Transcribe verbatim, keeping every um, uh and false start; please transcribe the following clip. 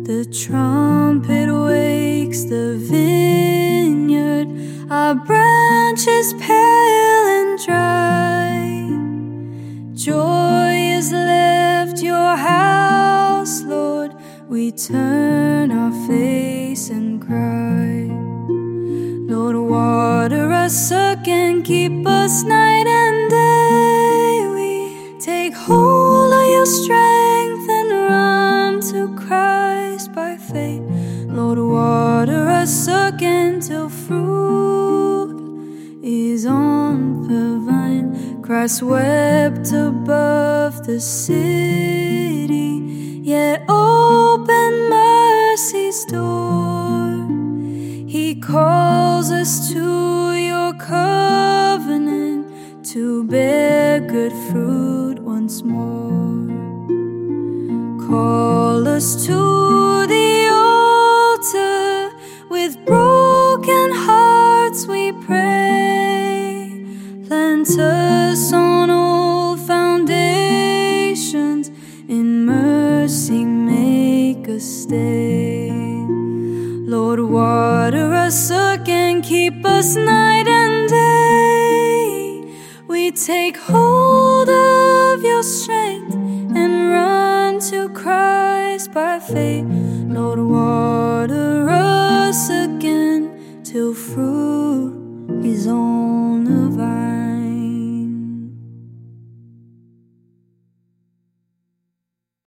The trumpet wakes the vineyard, our branches pale and dry. Joy has left your house, Lord, we turn our face and cry. Lord, water us again, keep us night and day. We take hold of your strength and run to Christ by faith. Lord, water us again till fruit is on the vine. Christ wept above the city, yet opened mercy's door. He calls us to your covenant, to bear good fruit once more. Call us to the altar, with broken hearts we pray. Plant us on old foundations, in mercy make us stay. Lord, water us again, keep us night and day. We take hold of your strength and run to Christ by faith. Lord,